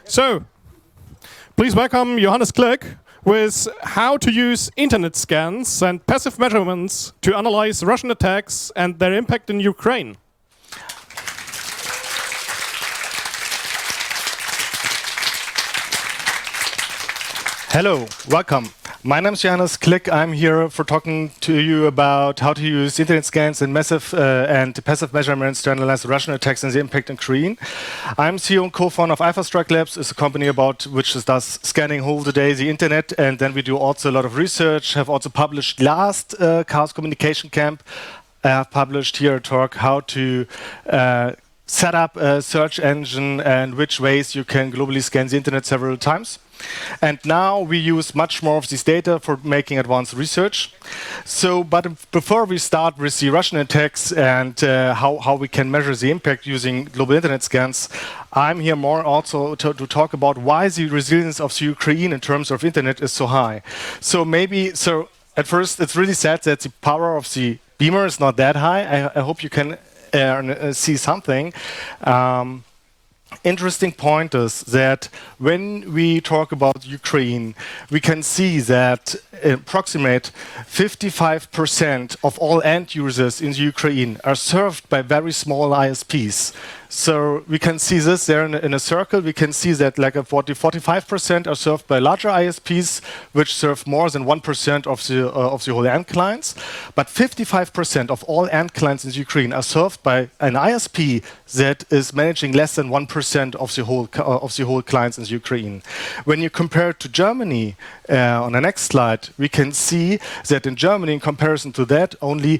So, please welcome Johannes Klick with how to use internet scans and passive measurements to analyze Russian attacks and their impact in Ukraine. Hello, welcome. My name is Johannes Klick. I'm here for talking to you about how to use internet scans and massive and passive measurements to analyze Russian attacks and the impact in Ukraine. I'm CEO and co-founder of AlphaStrike Labs. It's a company about which does scanning whole the day the internet, and then we do also a lot of research. Have also published last Chaos Communication Camp. I have published here a talk how to set up a search engine and which ways you can globally scan the internet several times. And now we use much more of this data for making advanced research. But before we start with the Russian attacks and how we can measure the impact using global internet scans, I'm here more also to talk about why the resilience of the Ukraine in terms of internet is so high. So at first it's really sad that the power of the beamer is not that high. I hope you can see something. Interesting point is that when we talk about Ukraine, we can see that approximate 55% of all end users in Ukraine are served by very small ISPs. So we can see this there in a circle. We can see that like 45% are served by larger ISPs, which serve more than 1% of the whole end clients. But 55% of all end clients in Ukraine are served by an ISP that is managing less than 1% of the whole clients in Ukraine. When you compare it to Germany, on the next slide, we can see that in Germany, in comparison to that, only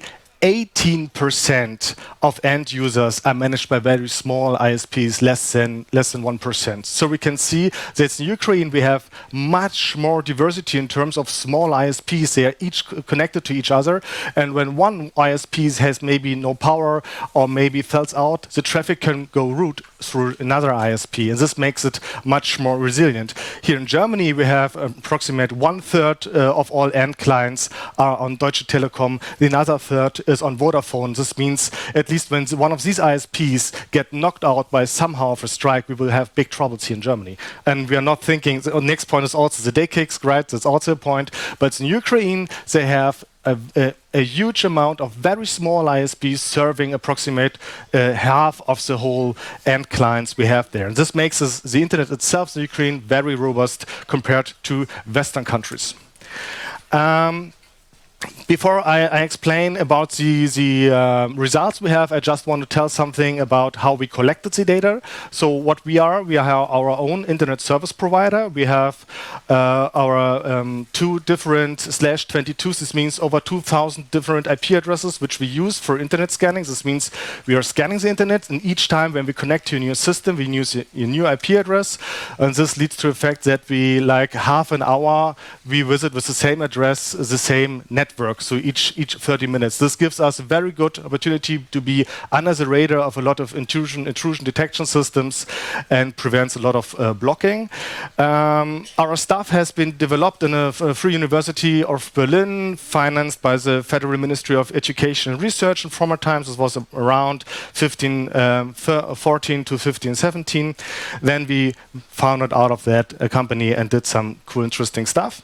18% of end users are managed by very small ISPs, less than 1%. So we can see that in Ukraine we have much more diversity in terms of small ISPs. They are each connected to each other, and when one ISP has maybe no power or maybe falls out, the traffic can go route through another ISP, and this makes it much more resilient. Here in Germany we have approximately 1/3 of all end clients are on Deutsche Telekom. The another third is on Vodafone. This means at least when one of these ISPs get knocked out by somehow of a strike, we will have big troubles here in Germany. And we are not thinking, the next point is also the day kicks, right? That's also a point. But in Ukraine, they have a huge amount of very small ISPs serving approximate half of the whole end clients we have there. And this makes the internet itself in Ukraine very robust compared to Western countries. Before I explain about the results we have, I just want to tell something about how we collected the data. So what we are our own internet service provider. We have our two different /22s. This means over 2,000 different IP addresses, which we use for internet scanning. This means we are scanning the internet, and each time when we connect to a new system, we use a new IP address. And this leads to the fact that we, like half an hour, we visit with the same address, the same network. So each 30 minutes. This gives us a very good opportunity to be under the radar of a lot of intrusion detection systems and prevents a lot of blocking. Our stuff has been developed in a Free University of Berlin, financed by the Federal Ministry of Education and Research in former times. This was around 14 to 15, 17. Then we founded out of that a company and did some cool, interesting stuff.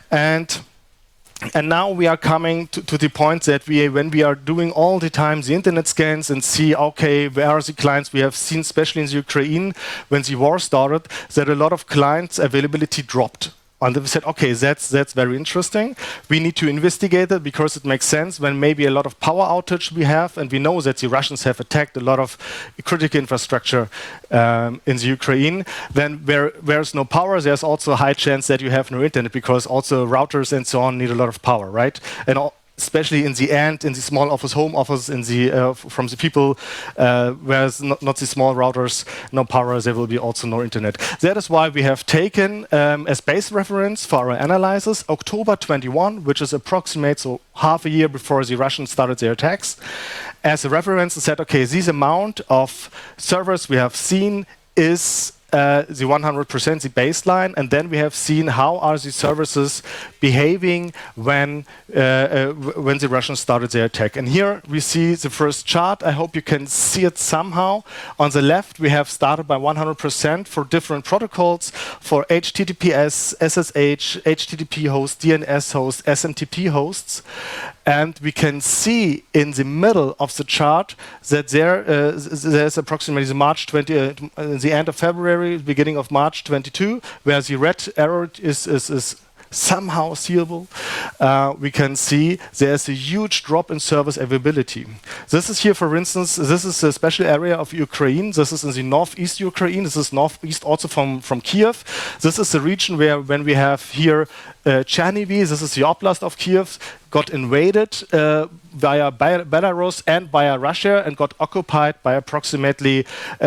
And now we are coming to the point that when we are doing all the time the internet scans and see, okay, where are the clients, we have seen, especially in the Ukraine, when the war started, that a lot of clients' availability dropped. And we said, okay, that's very interesting. We need to investigate it because it makes sense when maybe a lot of power outage we have, and we know that the Russians have attacked a lot of critical infrastructure in the Ukraine. Then where there's no power, there's also a high chance that you have no internet because also routers and so on need a lot of power, right? And especially in the end, in the small office, home office, in the from the people, whereas not the small routers, no power, there will be also no internet. That is why we have taken as base reference for our analysis October 21, which is approximate, so half a year before the Russians started their attacks, as a reference and said, okay, this amount of servers we have seen is the 100%, the baseline, and then we have seen how are the services behaving when the Russians started their attack. And here we see the first chart. I hope you can see it somehow. On the left, we have started by 100% for different protocols for HTTPS, SSH, HTTP hosts, DNS hosts, SMTP hosts. And we can see in the middle of the chart that there's approximately the end of February, beginning of March 22, where the red arrow is somehow seeable. We can see there's a huge drop in service availability. This is here, for instance, this is a special area of Ukraine. This is in the northeast Ukraine. This is northeast also from Kiev. This is the region where, when we have here Chernihiv, this is the oblast of Kiev, got invaded via Belarus and via Russia and got occupied by approximately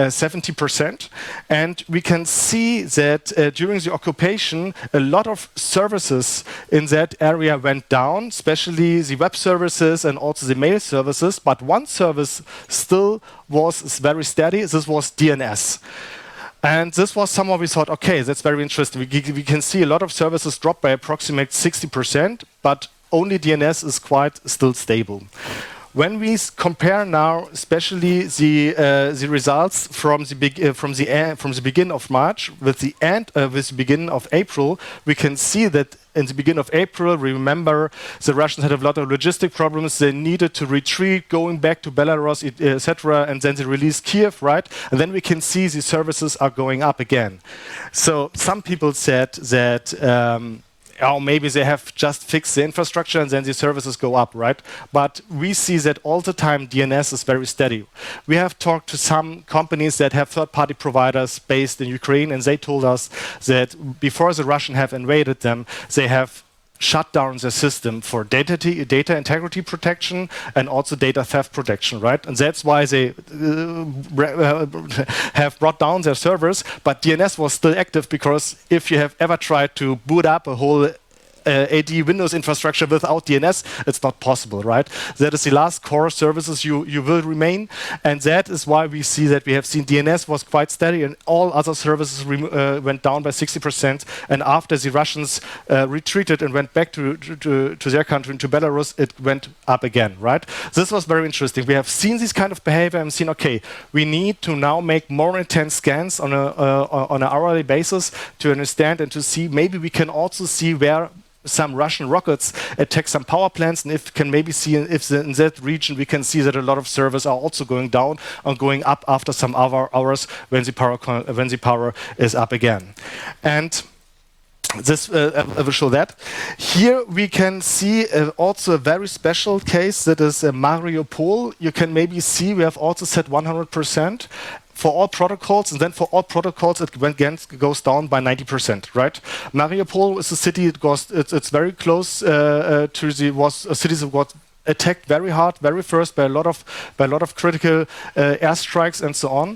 70%. And we can see that during the occupation, a lot of services in that area went down, especially the web services and also the mail services. But one service still was very steady. This was DNS. And this was somewhere we thought, okay, that's very interesting. We can see a lot of services drop by approximately 60%, but only DNS is quite still stable. When we compare now, especially the results from the beginning of March with the beginning of April, we can see that in the beginning of April, remember, the Russians had a lot of logistic problems. They needed to retreat, going back to Belarus, etc., and then they released Kiev, right? And then we can see the services are going up again. So some people said that oh, maybe they have just fixed the infrastructure and then the services go up, right? But we see that all the time DNS is very steady. We have talked to some companies that have third-party providers based in Ukraine, and they told us that before the Russians have invaded them, they have shut down the system for data integrity protection and also data theft protection, right? And that's why they have brought down their servers, but DNS was still active, because if you have ever tried to boot up a whole AD Windows infrastructure without DNS, it's not possible, right? That is the last core services you will remain, and that is why we see that we have seen DNS was quite steady and all other services went down by 60%, and after the Russians retreated and went back to their country, to Belarus, it went up again, right? This was very interesting. We have seen this kind of behavior and seen, okay, we need to now make more intense scans on an hourly basis to understand and to see, maybe we can also see where some Russian rockets attack some power plants, and if can maybe see if in that region we can see that a lot of servers are also going down and going up after some hours when the power is up again. And this I will show that. Here we can see also a very special case, that is Mariupol. You can maybe see we have also set 100%. For all protocols, and then for all protocols it goes down by 90%, right? Mariupol is a city, it's very close to a city that got attacked very hard, very first by a lot of critical airstrikes and so on.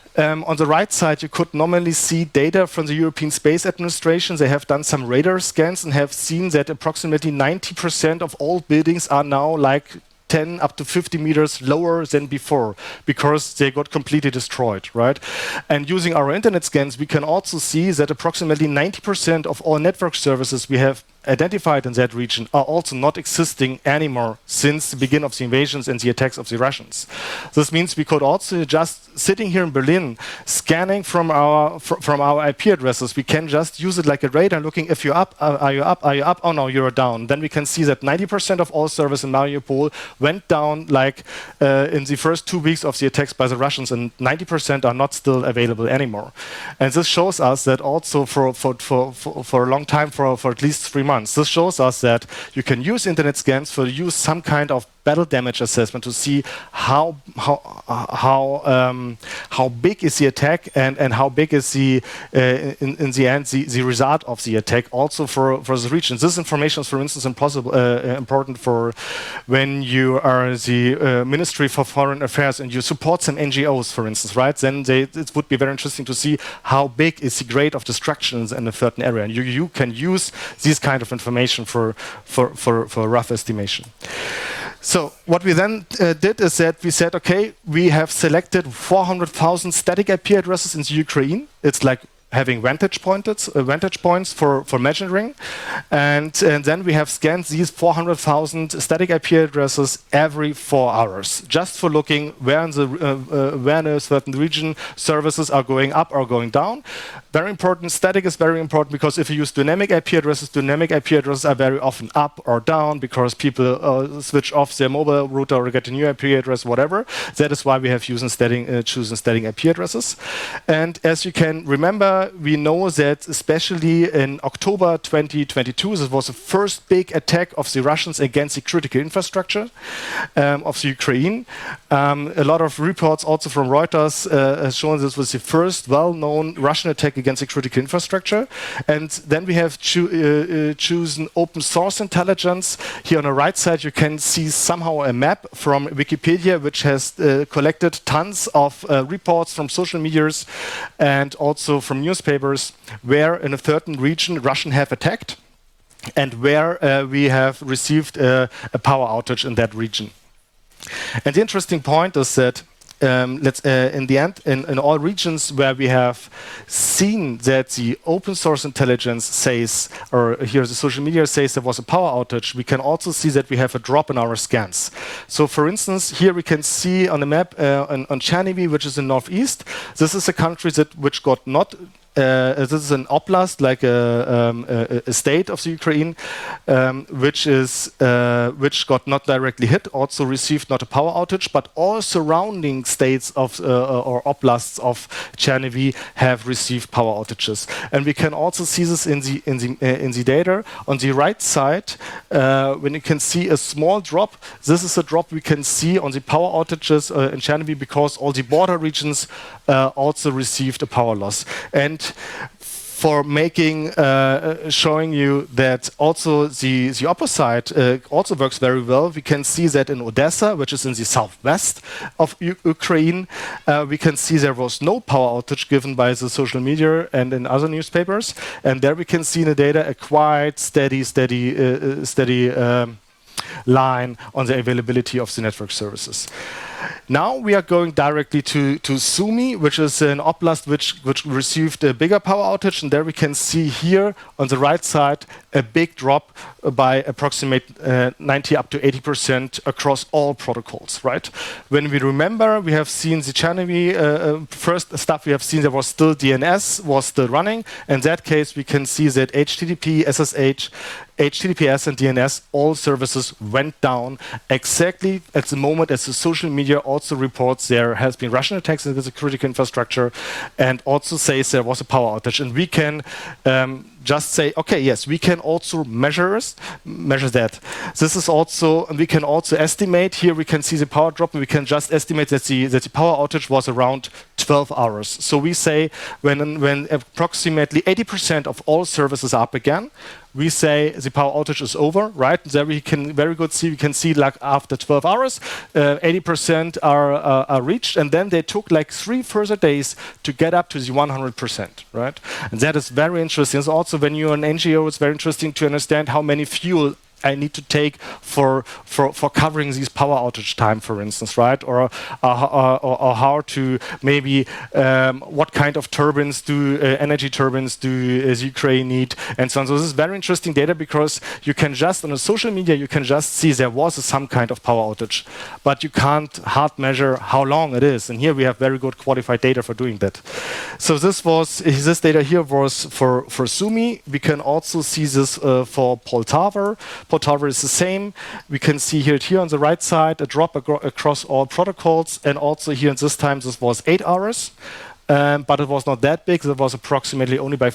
On the right side, you could normally see data from the European Space Administration. They have done some radar scans and have seen that approximately 90% of all buildings are now like 10 up to 50 meters lower than before, because they got completely destroyed, right? And using our internet scans, we can also see that approximately 90% of all network services we have identified in that region are also not existing anymore since the beginning of the invasions and the attacks of the Russians. This means we could also, just sitting here in Berlin, scanning from our IP addresses, we can just use it like a radar, looking if you're up, are you up, are you up, oh no, you're down. Then we can see that 90% of all service in Mariupol went down like in the first 2 weeks of the attacks by the Russians, and 90% are not still available anymore. And this shows us that also for a long time, for at least 3 months, this shows us that you can use internet scans to use some kind of battle damage assessment to see how big is the attack and how big is the in the end the result of the attack also for the region. This information is, for instance, important for when you are the Ministry for Foreign Affairs and you support some NGOs, for instance, right? Then it would be very interesting to see how big is the grade of destructions in a certain area, and you can use this kind of information for a rough estimation. So what we then did is that we said, okay, we have selected 400,000 static IP addresses in Ukraine. It's like having vantage points for measuring, and then we have scanned these 400,000 static IP addresses every 4 hours, just for looking where in a certain region services are going up or going down. Very important. Static is very important because if you use dynamic IP addresses are very often up or down because people switch off their mobile router or get a new IP address, whatever. That is why we have chosen static IP addresses. And as you can remember, we know that especially in October 2022, this was the first big attack of the Russians against the critical infrastructure of the Ukraine. A lot of reports also from Reuters have shown this was the first well-known Russian attack against the critical infrastructure. And then we have chosen open source intelligence. Here on the right side, you can see somehow a map from Wikipedia, which has collected tons of reports from social medias and also from newspapers where in a certain region Russians have attacked and where we have received a power outage in that region. And the interesting point is that in the end, in all regions where we have seen that the open source intelligence says, or here the social media says there was a power outage, we can also see that we have a drop in our scans. So for instance, here we can see on the map on Chernihiv, which is in northeast, this is a country which got not this is an oblast, like a state of the Ukraine, which got not directly hit, also received not a power outage, but all surrounding states of or oblasts of Chernihiv have received power outages. And we can also see this in the data on the right side. When you can see a small drop, this is a drop we can see on the power outages in Chernihiv because all the border regions also received a power loss. And for making showing you that also the opposite also works very well, we can see that in Odessa, which is in the southwest of Ukraine, we can see there was no power outage given by the social media and in other newspapers, and there we can see in the data a quite steady line on the availability of the network services. Now we are going directly to Sumy, which is an oblast which received a bigger power outage, and there we can see here on the right side a big drop by approximate 90 up to 80% across all protocols. Right? When we remember, we have seen the Chernihiv first stuff. We have seen there was still DNS was still running. In that case, we can see that HTTP, SSH, HTTPS and DNS, all services went down exactly at the moment as the social media also reports there has been Russian attacks into the critical infrastructure and also says there was a power outage. And we can just say, okay, yes, we can also measure that. This is also, and we can also estimate, here we can see the power drop, and we can just estimate that the power outage was around 12 hours. So we say when approximately 80% of all services are up again, we say the power outage is over, right? There we can very good see, we can see like after 12 hours, 80% are reached, and then they took like 3 further days to get up to the 100%, right? And that is very interesting. It's also when you're an NGO, it's very interesting to understand how many fuel I need to take for covering these power outage time, for instance, right? Or how to maybe what kind of turbines energy turbines do Ukraine need, and so on. So this is very interesting data because you can just on a social media you can just see there was some kind of power outage, but you can't hard measure how long it is. And here we have very good qualified data for doing that. So this data here was for Sumy. We can also see this for Poltava. Poltava is the same. We can see here on the right side a drop across all protocols, and also here this time this was 8 hours, but it was not that big. It was approximately only by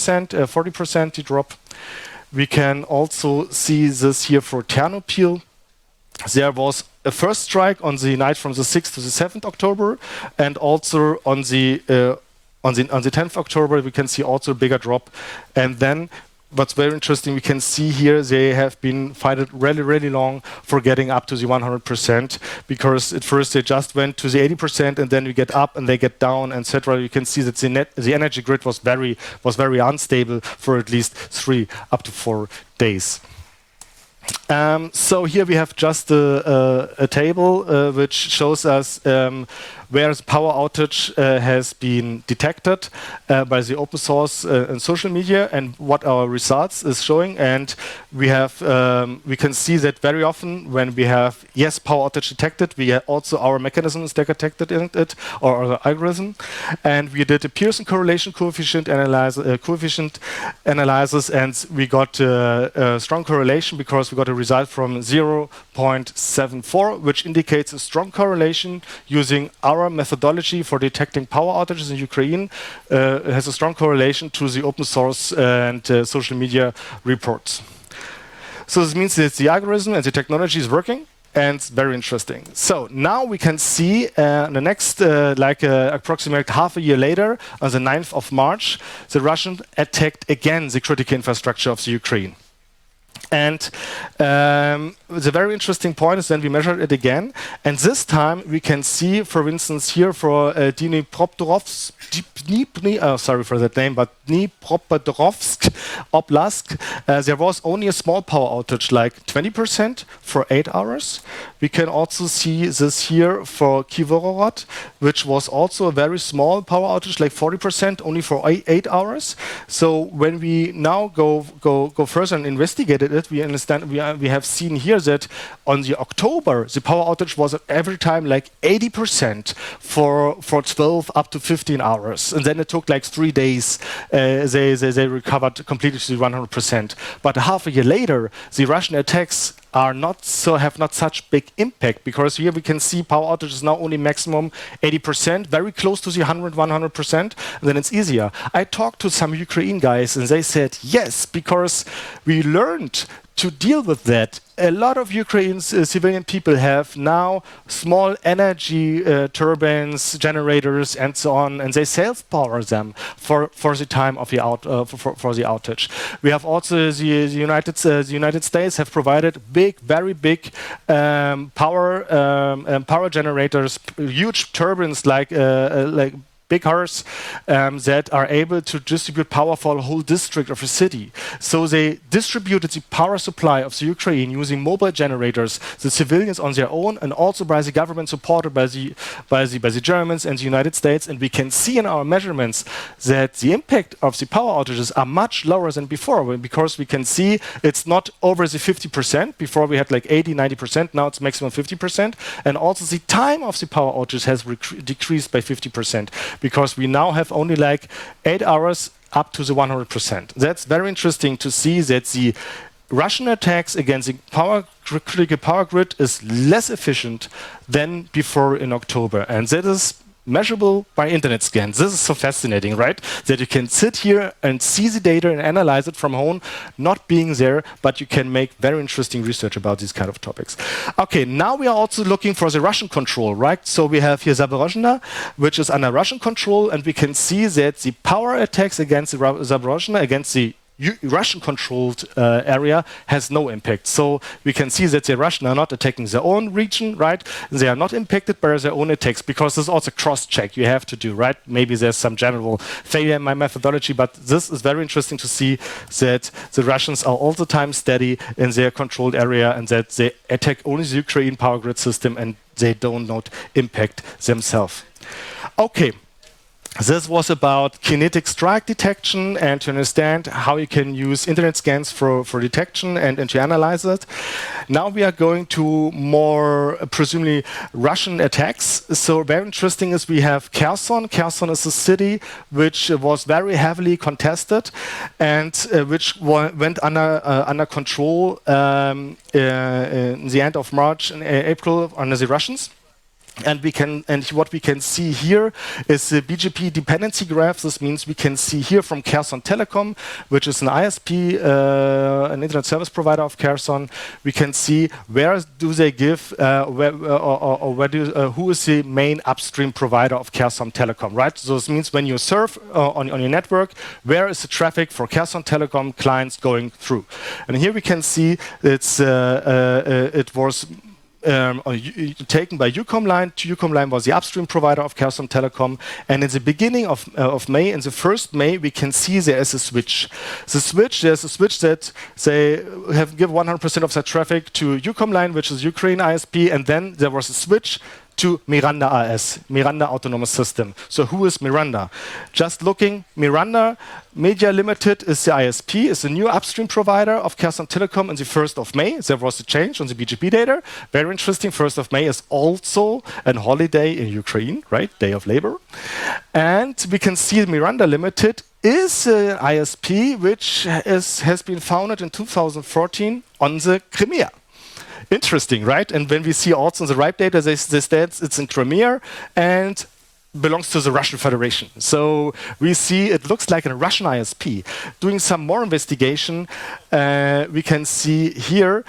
40% the drop. We can also see this here for Ternopil. There was a first strike on the night from the 6th to the 7th October, and also on the 10th October we can see also a bigger drop, and then. What's very interesting, we can see here they have been fighting really, really long for getting up to the 100%, because at first they just went to the 80% and then we get up and they get down, etc. You can see that the energy grid was very unstable for at least 3 up to 4 days. So here we have just a table which shows us where the power outage has been detected by the open source and social media, and what our results is showing. And we have we can see that very often when we have power outage detected, we also our mechanism is detected in it, or our algorithm, and we did a Pearson correlation coefficient analysis, and we got a strong correlation because we got a result from 0.74, which indicates a strong correlation using our methodology for detecting power outages in Ukraine. Has a strong correlation to the open source and social media reports. So this means that the algorithm and the technology is working, and it's very interesting. So now we can see the next, approximately half a year later, on the 9th of March, the Russians attacked again the critical infrastructure of the Ukraine. And the very interesting point is then we measured it again, and this time we can see, for instance, here for Dnipropetrovsk Oblast, there was only a small power outage, like 20% for 8 hours. We can also see this here for Kivororod, which was also a very small power outage, like 40%, only for 8 hours. So when we now go further and investigated it, we understand we have seen here that on the October the power outage was every time like 80% for 12 up to 15 hours, and then it took like 3 days. They recovered completely to 100%. But half a year later, the Russian attacks have not such big impact, because here we can see power outages now only maximum 80%, very close to the 100%, and then it's easier. I talked to some Ukraine guys and they said yes, because we learned to deal with that. A lot of Ukraine's civilian people have now small energy turbines, generators, and so on, and they self-power them for the time of the for the outage. We have also the United States have provided very big power generators, huge turbines like big cars that are able to distribute power for a whole district of a city. So they distributed the power supply of the Ukraine using mobile generators, the civilians on their own, and also by the government, supported by the Germans and the United States. And we can see in our measurements that the impact of the power outages are much lower than before, because we can see it's not over the 50%. Before we had like 80-90%, now it's maximum 50%. And also the time of the power outages has decreased by 50%. Because we now have only like 8 hours up to the 100%. That's very interesting to see that the Russian attacks against the critical power grid is less efficient than before in October. And that is measurable by internet scans. This is so fascinating, right? That you can sit here and see the data and analyze it from home, not being there, but you can make very interesting research about these kind of topics. Okay, now we are also looking for the Russian control, right? So we have here Zaporozhye, which is under Russian control, and we can see that the power attacks against Zaporozhye, against the Russian-controlled area, has no impact. So we can see that the Russians are not attacking their own region, right? They are not impacted by their own attacks, because there's also cross-check you have to do, right? Maybe there's some general failure in my methodology, but this is very interesting to see that the Russians are all the time steady in their controlled area, and that they attack only the Ukraine power grid system, and they do not impact themselves. Okay. This was about kinetic strike detection, and to understand how you can use internet scans for detection and to analyze it. Now we are going to more presumably Russian attacks. So very interesting is we have Kherson. Kherson is a city which was very heavily contested, and which went under control in the end of March and April under the Russians. And what we can see here is the BGP dependency graph. This means we can see here from Kherson Telecom, which is an ISP, an internet service provider of Kherson. We can see where do they give, who is the main upstream provider of Kherson Telecom, right? So this means when you surf on your network, where is the traffic for Kherson Telecom clients going through? And here we can see it was taken by Ucomline. Ucomline was the upstream provider of Kherson Telecom. And in the beginning of May, in the 1st May, we can see there is a switch. There's a switch that they have given 100% of their traffic to Ucomline, which is Ukraine ISP, and then there was a switch to Miranda AS, Miranda Autonomous System. So who is Miranda? Just looking, Miranda Media Limited is the ISP, is the new upstream provider of Kherson Telecom in the 1st of May. There was a change on the BGP data. Very interesting, 1st of May is also a holiday in Ukraine, right? Day of Labor. And we can see Miranda Limited is an ISP which has been founded in 2014 on the Crimea. Interesting, right? And when we see also in the RIPE data, they state it's in Crimea and belongs to the Russian Federation. So we see it looks like a Russian ISP. Doing some more investigation, we can see here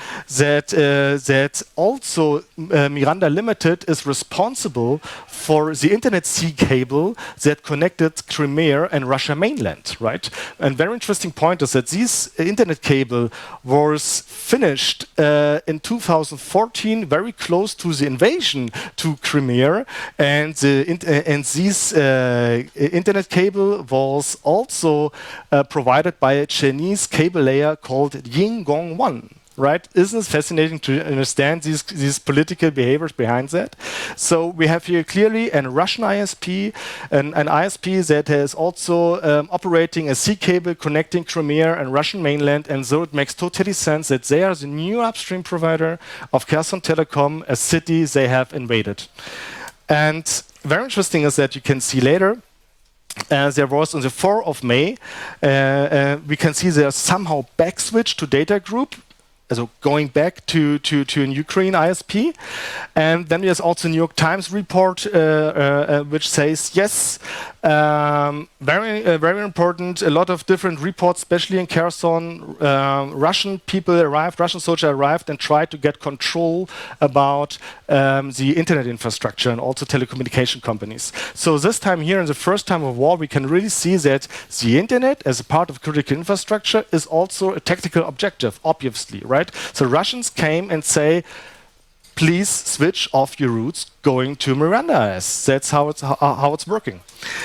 that also Miranda Limited is responsible for the Internet sea cable that connected Crimea and Russia mainland, right? And very interesting point is that this Internet cable was finished in 2014, very close to the invasion to Crimea, and this Internet cable was also provided by a Chinese cable layer called Yingong1. Right? Isn't it fascinating to understand these political behaviors behind that? So we have here clearly a Russian ISP, an ISP that is also operating a sea cable connecting Crimea and Russian mainland, and so it makes totally sense that they are the new upstream provider of Kherson Telecom, a city they have invaded. And very interesting is that you can see later, there was on the 4th of May, we can see there's somehow back switch to data group. So going back to an Ukraine ISP. And then there's also a New York Times report which says, yes, very important, a lot of different reports, especially in Kherson. Russian people arrived, Russian soldiers arrived and tried to get control about the internet infrastructure and also telecommunication companies. So this time here, in the first time of war, we can really see that the internet as a part of critical infrastructure is also a tactical objective, obviously, right? So Russians came and say, please switch off your routes going to Miranda AS. That's how it's working.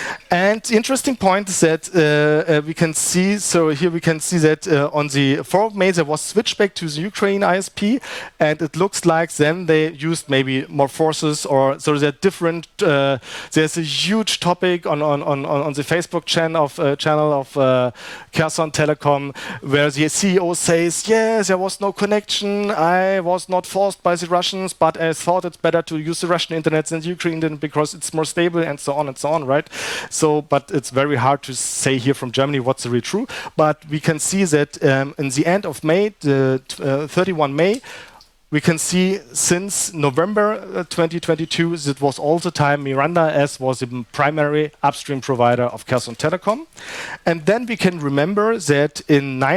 And the interesting point is that we can see, so here we can see that on the 4th of May there was switchback to the Ukraine ISP, and it looks like then they used maybe more forces, or so they're different. There's a huge topic on the Facebook channel of Kherson Telecom where the CEO says, yes, there was no connection, I was not forced by the Russians, but I thought it's better to use the Russian internet than the Ukraine internet because it's more stable, and so on, right? So, but it's very hard to say here from Germany what's really true. But we can see that in the end of May, the 31 May, we can see since November 2022, it was all the time Miranda AS was the primary upstream provider of Kherson Telecom. And then we can remember that in the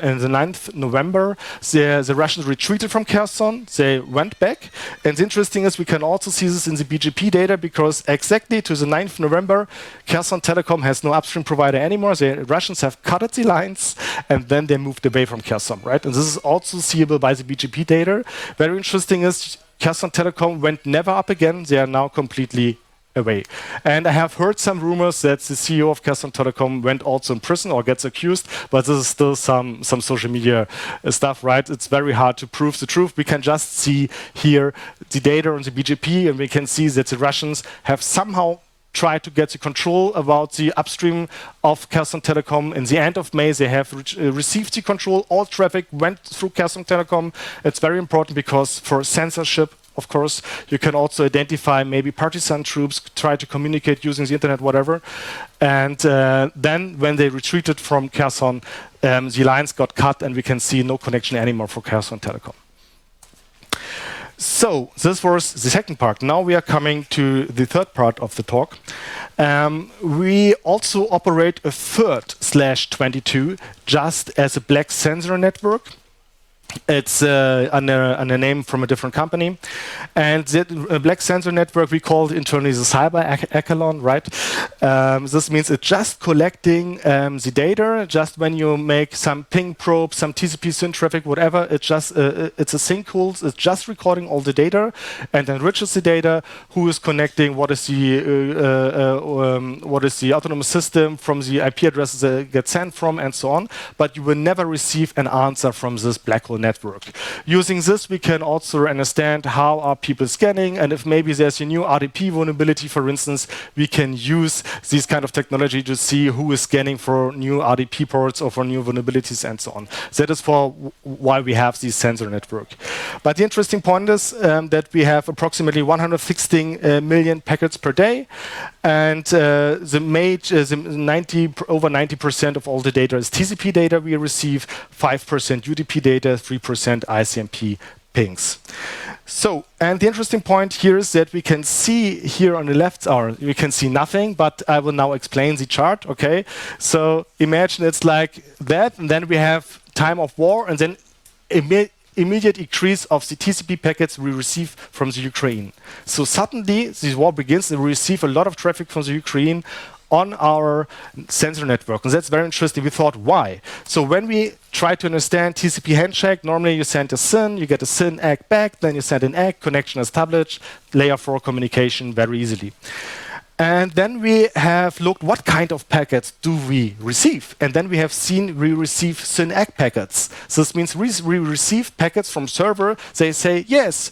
9th November, the Russians retreated from Kherson, they went back. And the interesting is we can also see this in the BGP data, because exactly to the 9th November, Kherson Telecom has no upstream provider anymore. The Russians have cut the lines and then they moved away from Kherson, right? And this is also seeable by the BGP data. Very interesting is Kherson Telecom went never up again. They are now completely away. And I have heard some rumors that the CEO of Kherson Telecom went also in prison or gets accused, but this is still some social media stuff, right? It's very hard to prove the truth. We can just see here the data on the BGP, and we can see that the Russians have somehow try to get the control about the upstream of Kherson Telecom. In the end of May, they have received the control. All traffic went through Kherson Telecom. It's very important because for censorship, of course, you can also identify maybe partisan troops, try to communicate using the internet, whatever. And then when they retreated from Kherson, the lines got cut and we can see no connection anymore for Kherson Telecom. So this was the second part. Now we are coming to the third part of the talk. We also operate a third /22 just as a black sensor network. It's under a name from a different company. And the black sensor network, we call it internally the cyber echelon, right? This means it's just collecting the data. Just when you make some ping probe, some TCP SYN traffic, whatever, it's a sinkhole. It's just recording all the data and enriches the data. Who is connecting? What is the autonomous system from the IP addresses that get sent from, and so on. But you will never receive an answer from this black hole network. Using this, we can also understand how are people scanning, and if maybe there's a new RDP vulnerability, for instance, we can use this kind of technology to see who is scanning for new RDP ports or for new vulnerabilities and so on. That is for why we have this sensor network. But the interesting point is that we have approximately 116 million packets per day, and over 90% of all the data is TCP data we receive, 5% UDP data, 3% ICMP pings. So, and the interesting point here is that we can see here on the left, we can see nothing, but I will now explain the chart, okay? So imagine it's like that, and then we have time of war, and then immediate increase of the TCP packets we receive from the Ukraine. So suddenly, this war begins, and we receive a lot of traffic from the Ukraine on our sensor network. And that's very interesting. We thought, why? So when we try to understand TCP handshake, normally you send a SYN, you get a SYN ACK back, then you send an ACK, connection established, layer 4 communication very easily. And then we have looked what kind of packets do we receive. And then we have seen we receive SYN ACK packets. So this means we receive packets from server. They say, yes,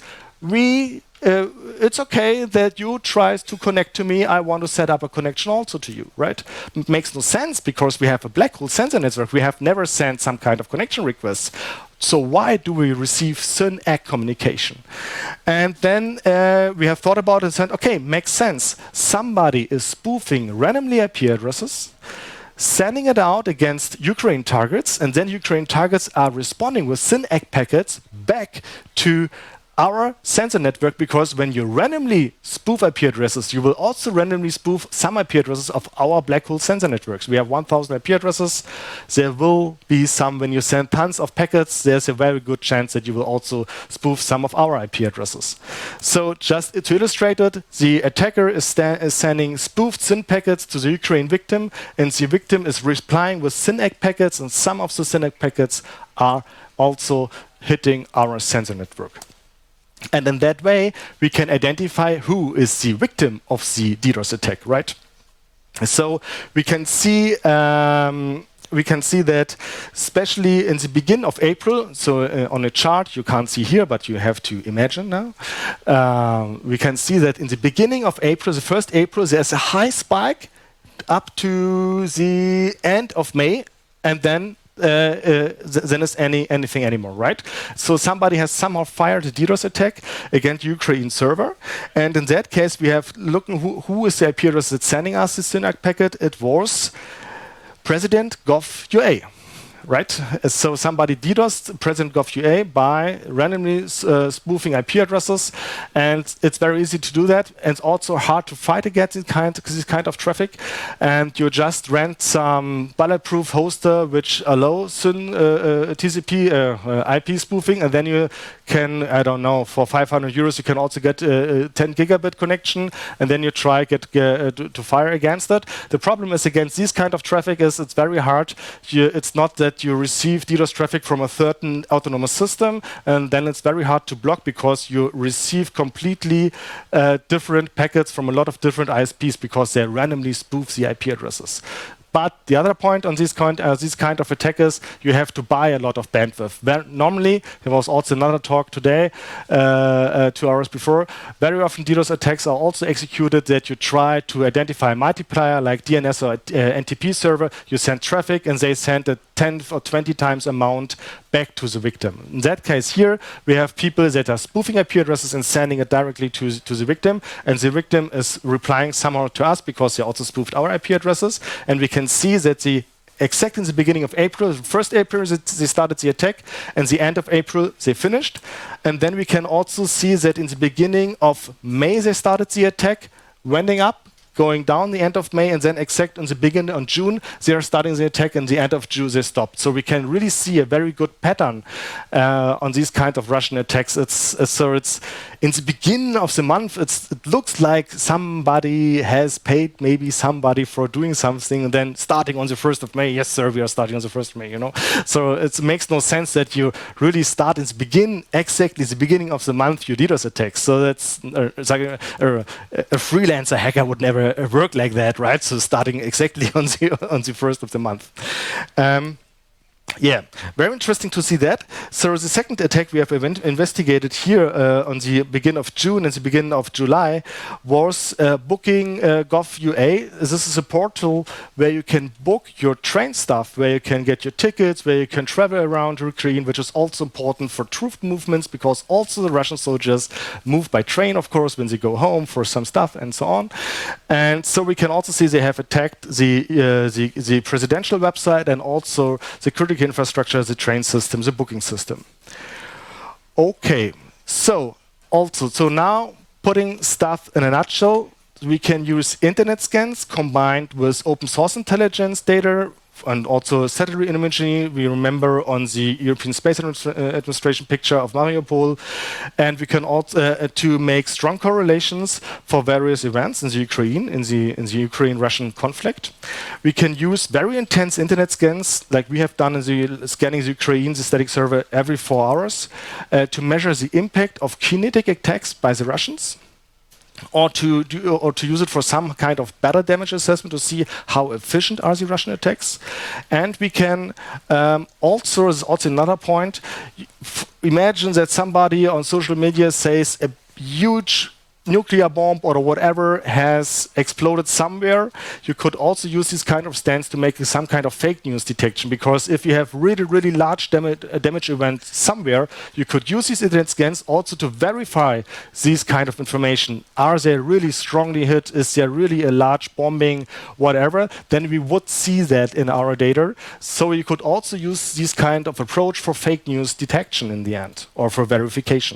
it's okay that you try to connect to me. I want to set up a connection also to you, right? It makes no sense because we have a black hole sensor network. We have never sent some kind of connection requests. So why do we receive SYN ACK communication? And then we have thought about it and said, okay, makes sense. Somebody is spoofing randomly IP addresses, sending it out against Ukraine targets, and then Ukraine targets are responding with SYN ACK packets back to our sensor network, because when you randomly spoof IP addresses, you will also randomly spoof some IP addresses of our black hole sensor networks. We have 1,000 IP addresses. There will be some, when you send tons of packets, there's a very good chance that you will also spoof some of our IP addresses. So just to illustrate it, the attacker is sending spoofed SYN packets to the Ukraine victim, and the victim is replying with SYN ACK packets, and some of the SYN ACK packets are also hitting our sensor network. And in that way, we can identify who is the victim of the DDoS attack, right? So we can see that, especially in the beginning of April. So on a chart you can't see here, but you have to imagine now. We can see that in the beginning of April, the 1st April, there's a high spike up to the end of May, and then is anything anymore, right? So somebody has somehow fired a DDoS attack against Ukraine server, and in that case we have looking who is the IP address that's sending us the SYN ACK packet. It was President Gov.ua. Right? So somebody DDoSed President Gov.ua by randomly spoofing IP addresses, and it's very easy to do that. And it's also hard to fight against this kind of traffic. And you just rent some bulletproof hoster which allows TCP IP spoofing, and then you can, I don't know, for 500 euros you can also get a 10 gigabit connection, and then you try to fire against it. The problem is against this kind of traffic is it's very hard. It's not that you receive DDoS traffic from a certain autonomous system, and then it's very hard to block because you receive completely different packets from a lot of different ISPs because they randomly spoof the IP addresses. But the other point on this kind of attackers, you have to buy a lot of bandwidth. Normally, there was also another talk today, 2 hours before. Very often DDoS attacks are also executed that you try to identify a multiplier like DNS or NTP server. You send traffic and they send a 10 or 20 times amount back to the victim. In that case here, we have people that are spoofing IP addresses and sending it directly to the victim, and the victim is replying somehow to us because they also spoofed our IP addresses, and we can see that exactly in the beginning of April, 1st April, they started the attack, and the end of April, they finished. And then we can also see that in the beginning of May, they started the attack, wending up, going down the end of May, and then exact in the beginning on June, they are starting the attack, and the end of June they stopped. So we can really see a very good pattern on these kind of Russian attacks. It's in the beginning of the month, it looks like somebody has paid maybe somebody for doing something, and then starting on the 1st of May, yes sir, we are starting on the 1st of May, you know. So it makes no sense that you really start in the exactly the beginning of the month your DDoS attacks. So that's it's like a freelancer hacker would never work like that, right? So starting exactly on the 1st of the month. Yeah, very interesting to see that. So the second attack we have investigated here on the beginning of June and the beginning of July was booking Gov.ua. This is a portal where you can book your train stuff, where you can get your tickets, where you can travel around Ukraine, which is also important for troop movements, because also the Russian soldiers move by train, of course, when they go home for some stuff and so on. And so we can also see they have attacked the presidential website and also the critical infrastructure, the train system, the booking system. Okay, so now putting stuff in a nutshell, we can use internet scans combined with open source intelligence data and also satellite imagery. We remember on the European Space Administration picture of Mariupol, and we can also to make strong correlations for various events in the Ukraine, in the Ukraine-Russian conflict. We can use very intense internet scans, like we have done in the scanning the Ukraine, the static server every 4 hours, to measure the impact of kinetic attacks by the Russians, or to use it for some kind of better damage assessment to see how efficient are the Russian attacks. And we can also, this is also another point, imagine that somebody on social media says a huge nuclear bomb or whatever has exploded somewhere. You could also use these kind of scans to make some kind of fake news detection, because if you have really, really large damage event somewhere, you could use these internet scans also to verify these kind of information. Are they really strongly hit? Is there really a large bombing, whatever? Then we would see that in our data. So you could also use this kind of approach for fake news detection in the end, or for verification.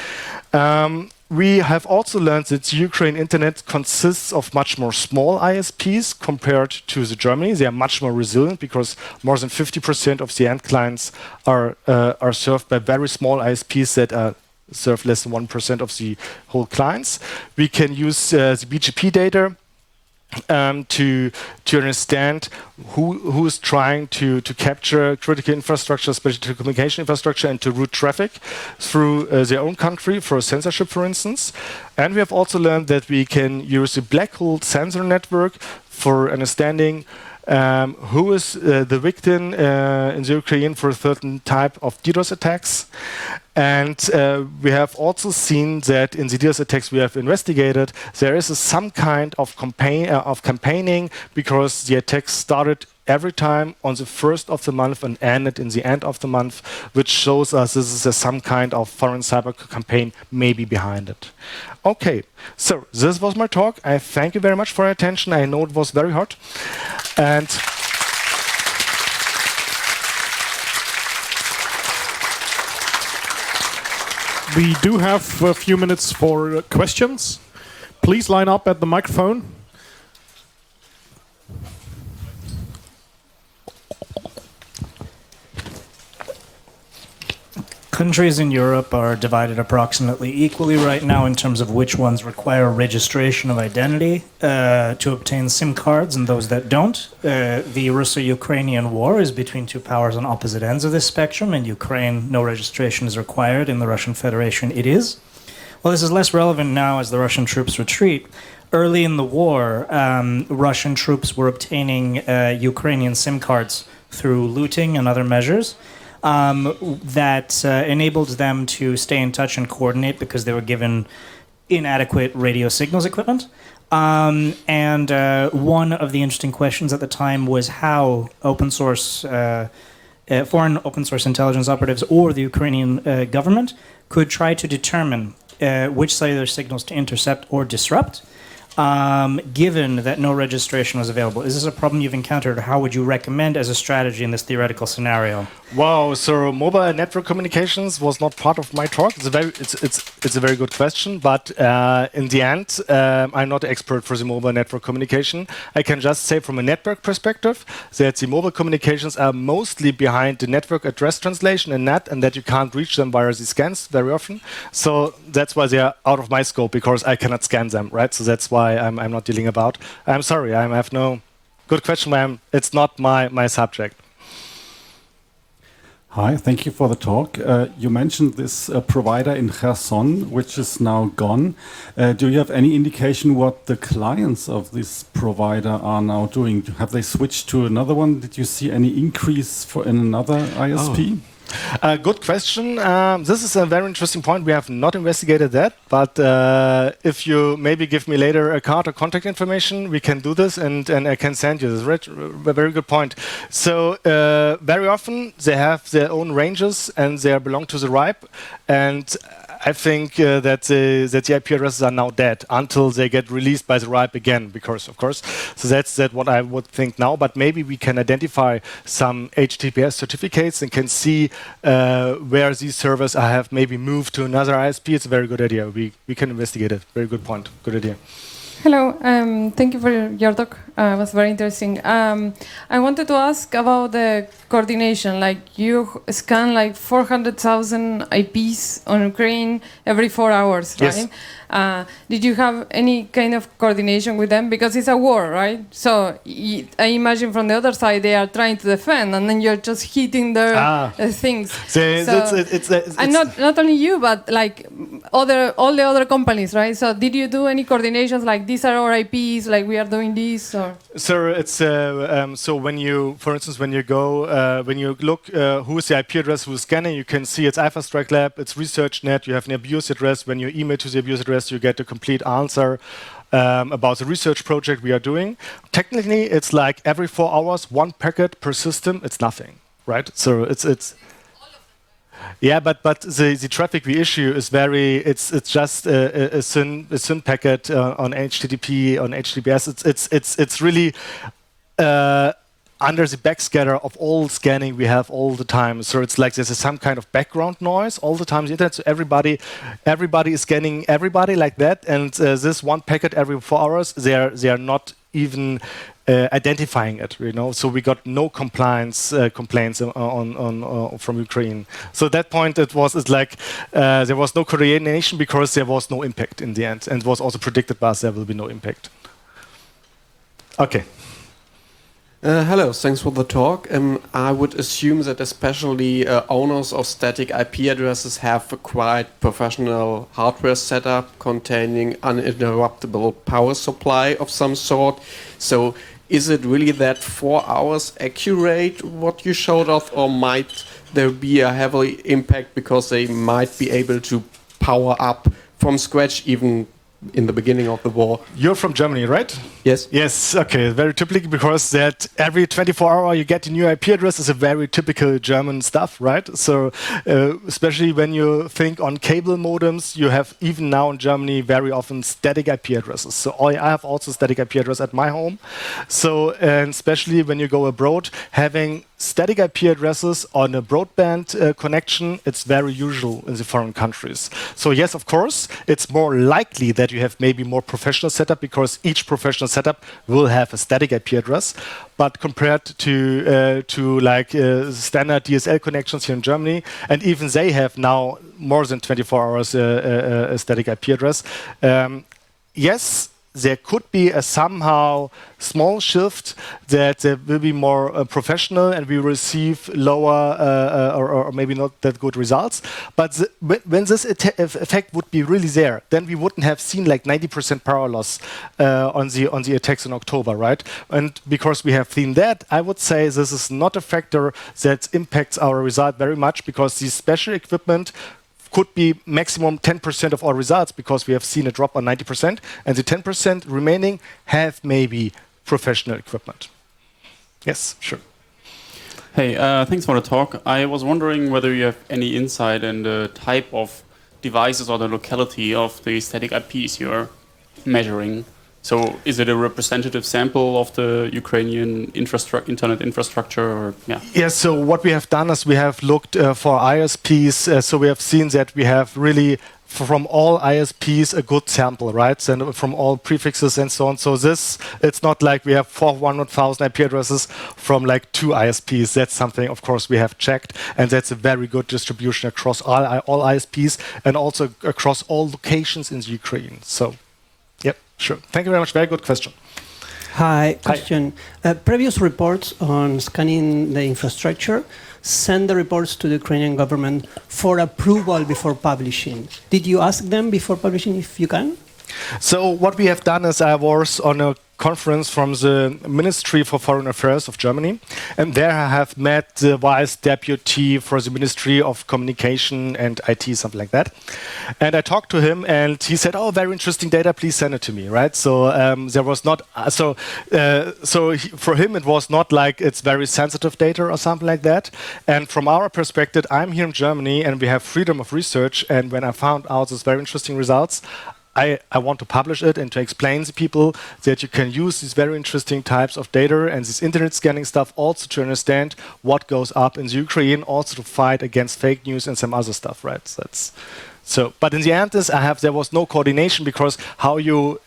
We have also learned that the Ukraine internet consists of much more small ISPs compared to the Germany. They are much more resilient because more than 50% of the end clients are served by very small ISPs that serve less than 1% of the whole clients. We can use the BGP data to understand who is trying to capture critical infrastructure, especially communication infrastructure, and to route traffic through their own country for censorship, for instance. And we have also learned that we can use the black hole sensor network for understanding who is the victim in the Ukraine for a certain type of DDoS attacks. And we have also seen that in the DDoS attacks we have investigated, there is some kind of campaigning, because the attacks started every time on the 1st of the month and ended in the end of the month, which shows us this is some kind of foreign cyber campaign maybe behind it. Okay, so this was my talk. I thank you very much for your attention. I know it was very hot. And we do have a few minutes for questions. Please line up at the microphone. Countries in Europe are divided approximately equally right now in terms of which ones require registration of identity to obtain SIM cards and those that don't. The Russo-Ukrainian war is between two powers on opposite ends of this spectrum. In Ukraine, no registration is required. In the Russian Federation, it is. Well, this is less relevant now as the Russian troops retreat. Early in the war, Russian troops were obtaining Ukrainian SIM cards through looting and other measures. That enabled them to stay in touch and coordinate because they were given inadequate radio signals equipment. And one of the interesting questions at the time was how open source, foreign open source intelligence operatives or the Ukrainian government could try to determine which cellular signals to intercept or disrupt. Given that no registration was available, is this a problem you've encountered? Or how would you recommend as a strategy in this theoretical scenario? Wow, so mobile network communications was not part of my talk. It's a very good question, but in the end, I'm not an expert for the mobile network communication. I can just say from a network perspective that the mobile communications are mostly behind the network address translation in NAT, and that you can't reach them via the scans very often. So that's why they are out of my scope, because I cannot scan them, right? So that's why I'm not dealing about. I'm sorry, I have no good question, ma'am. It's not my subject. Hi, thank you for the talk. You mentioned this provider in Kherson, which is now gone. Do you have any indication what the clients of this provider are now doing? Have they switched to another one? Did you see any increase in another ISP? Good question. This is a very interesting point. We have not investigated that, but if you maybe give me later a card or contact information, we can do this, and I can send you this. A very good point. So very often they have their own ranges and they belong to the RIPE, and I think that the IP addresses are now dead until they get released by the RIPE again, because of course. So that's what I would think now. But maybe we can identify some HTTPS certificates and can see where these servers have maybe moved to another ISP. It's a very good idea. We can investigate it. Very good point. Good idea. Hello, thank you for your talk. It was very interesting. I wanted to ask about the coordination. Like you scan like 400,000 IPs on Ukraine every 4 hours, yes. right? Did you have any kind of coordination with them? Because it's a war, right? So I imagine from the other side they are trying to defend, and then you're just hitting their things. And not only you, but like all the other companies, right? So did you do any coordinations like these are our IPs, like we are doing this, or? So it's so when you, for instance, when you go when you look who is the IP address who's scanning, you can see it's Alpha Strike Lab, it's ResearchNet. You have an abuse address. When you email to the abuse address, you get a complete answer about the research project we are doing. Technically, it's like every 4 hours, 1 packet per system. It's nothing, right? So it's. Yeah, but the traffic we issue is very. It's just a SYN packet on HTTP on HTTPS. It's really. Under the backscatter of all scanning we have all the time. So it's like there's some kind of background noise all the time on the internet. So everybody is scanning everybody like that. And this 1 packet every 4 hours, they are not even identifying it, you know. So we got no complaints on from Ukraine. So at that point it's like there was no coordination because there was no impact in the end, and it was also predicted by us there will be no impact. Okay. Hello, thanks for the talk. I would assume that especially owners of static IP addresses have a quite professional hardware setup containing uninterruptible power supply of some sort. So is it really that 4 hours accurate what you showed off, or might there be a heavy impact because they might be able to power up from scratch even in the beginning of the war? You're from Germany, right? Yes. Yes, okay. Very typical, because that every 24 hours you get a new IP address is a very typical German stuff, right? So especially when you think on cable modems, you have even now in Germany very often static IP addresses. So I have also static IP address at my home. So and especially when you go abroad, having static IP addresses on a broadband connection, it's very usual in the foreign countries. So yes, of course, it's more likely that you have maybe more professional setup, because each professional setup will have a static IP address. But compared to like standard DSL connections here in Germany, and even they have now more than 24 hours a static IP address. Yes, there could be a somehow small shift that will be more professional, and we receive lower or maybe not that good results. But when this effect would be really there, then we wouldn't have seen like 90% power loss on the attacks in October, right? And because we have seen that, I would say this is not a factor that impacts our result very much, because the special equipment could be maximum 10% of our results, because we have seen a drop on 90%, and the 10% remaining have maybe professional equipment. Yes, sure. Hey, thanks for the talk. I was wondering whether you have any insight in the type of devices or the locality of the static IPs you're measuring. So is it a representative sample of the Ukrainian internet infrastructure? Or, yeah. Yes, so what we have done is we have looked for ISPs. So we have seen that we have really, from all ISPs, a good sample, right? And from all prefixes and so on. So this, it's not like we have 400,000 IP addresses from like 2 ISPs. That's something, of course, we have checked. And that's a very good distribution across all ISPs and also across all locations in Ukraine. So, yep, sure. Thank you very much. Very good question. Hi, question. Previous reports on scanning the infrastructure send the reports to the Ukrainian government for approval before publishing. Did you ask them before publishing if you can? So what we have done is I was on a conference from the Ministry for Foreign Affairs of Germany, and there I have met the Vice Deputy for the Ministry of Communication and IT, something like that. And I talked to him, and he said, "Oh, very interesting data. Please send it to me." Right? So there was not for him it was not like it's very sensitive data or something like that. And from our perspective, I'm here in Germany, and we have freedom of research. And when I found out these very interesting results, I want to publish it and to explain to people that you can use these very interesting types of data and this internet scanning stuff also to understand what goes up in the Ukraine, also to fight against fake news and some other stuff, right? So, but in the end, there was no coordination because how you,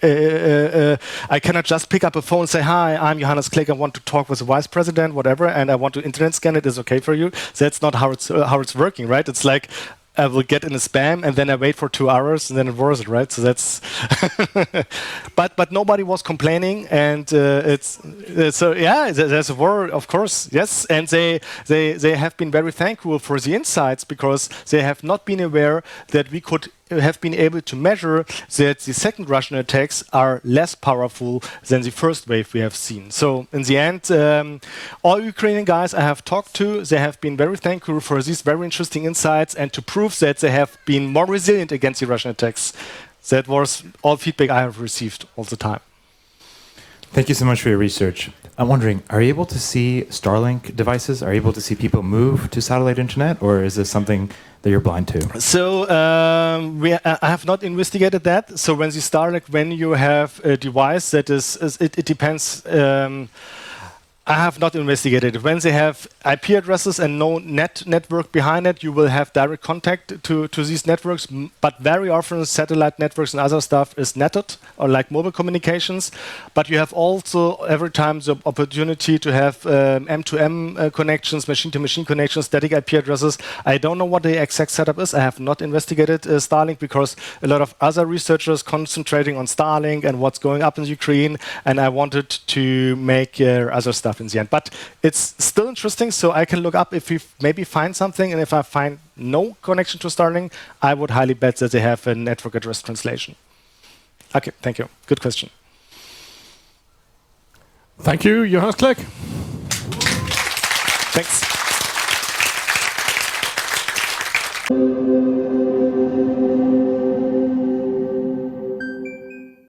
I cannot just pick up a phone and say, "Hi, I'm Johannes Klick. I want to talk with the vice president, whatever, and I want to internet scan it. Is okay for you?" That's not how it's working, right? It's like, I will get in a spam and then I wait for 2 hours and then it was it, right? So that's, but nobody was complaining and so yeah, there's a war, of course, yes, and they have been very thankful for the insights because they have not been aware that we could have been able to measure that the second Russian attacks are less powerful than the first wave we have seen. So in the end, all Ukrainian guys I have talked to, they have been very thankful for these very interesting insights and to prove that they have been more resilient against the Russian attacks. That was all feedback I have received all the time. Thank you so much for your research. I'm wondering, are you able to see Starlink devices? Are you able to see people move to satellite internet, or is this something that you're blind to? So I have not investigated that. So when you Starlink, when you have a device that it depends. I have not investigated. When they have IP addresses and no network behind it, you will have direct contact to these networks. But very often satellite networks and other stuff is netted or like mobile communications. But you have also every time the opportunity to have M2M connections, machine-to-machine connections, static IP addresses. I don't know what the exact setup is. I have not investigated Starlink because a lot of other researchers concentrating on Starlink and what's going up in Ukraine. And I wanted to make other stuff in the end. But it's still interesting, so I can look up if we maybe find something, and if I find no connection to Starlink, I would highly bet that they have a network address translation. Okay, thank you. Good question. Thank you, Johannes Klick. Thanks.